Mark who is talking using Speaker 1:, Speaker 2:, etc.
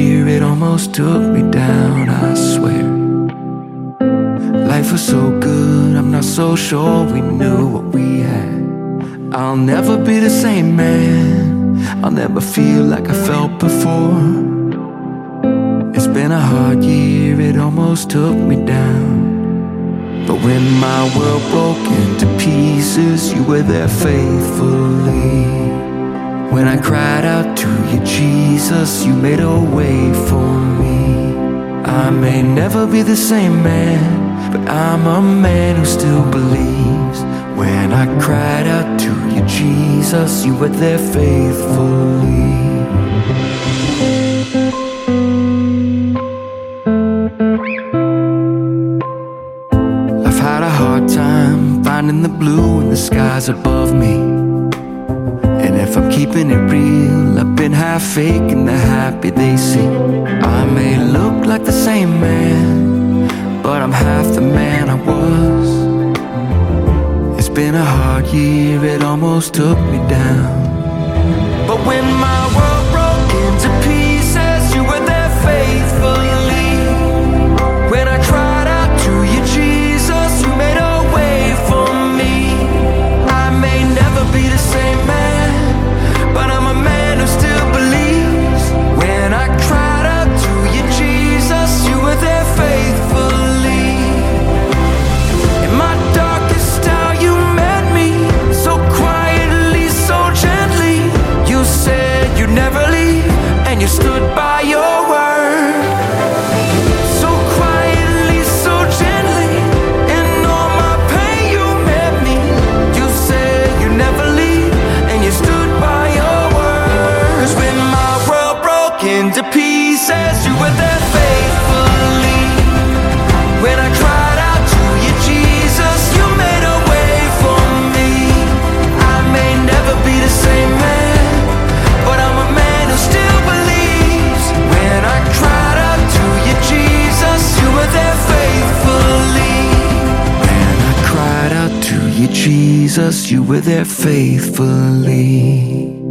Speaker 1: year, it almost took me down, I swear. Life was so good, I'm not so sure we knew what we had. I'll never be the same man, I'll never feel like I felt before. It's been a hard year, it almost took me down. But when my world broke into pieces, you were there faithfully. When I cried out to you, Jesus, you made a way for me. I may never be the same man, but I'm a man who still believes. When I cried out to you, Jesus, you were there faithfully. Had a hard time finding the blue in the skies above me. And if I'm keeping it real, I've been half faking the happy they see. I may look like the same man, but I'm half the man I was. It's been a hard year, it almost took me down. But when my world broke into pieces, you were there faithfully. When I cried out to you, Jesus, you made a way for me. I may never be the same man, but I'm a man who still believes. When I cried out to you, Jesus, you were there faithfully. In my darkest hour you met me, so quietly, so gently. You said you'd never leave, and you stood by your word. So quietly, so gently. Into pieces, you were there faithfully. When I cried out to you, Jesus, you made a way for me. I may never be the same man, but I'm a man who still believes. When I cried out to you, Jesus, you were there faithfully. When I cried out to you, Jesus, you were there faithfully.